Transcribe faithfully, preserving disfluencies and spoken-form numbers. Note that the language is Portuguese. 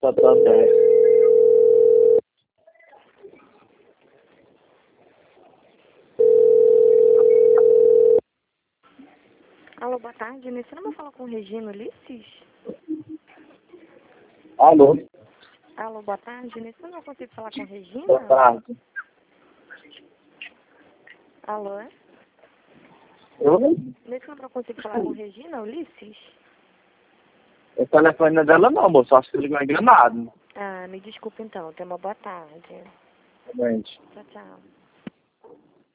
Tá, tá certo. Alô, boa tarde. Nesse número fala com Regina Ulisses? Alô? Alô, boa tarde. Nesse número eu consigo falar com Boa Regina? tarde. Alô, é? Oi? Nesse número eu consigo falar com Regina Ulisses? O telefone não é dela não, moço. Acho que ele ligou enganado. Ah, me desculpa então. Tenha uma boa tarde. Realmente. Tchau, tchau.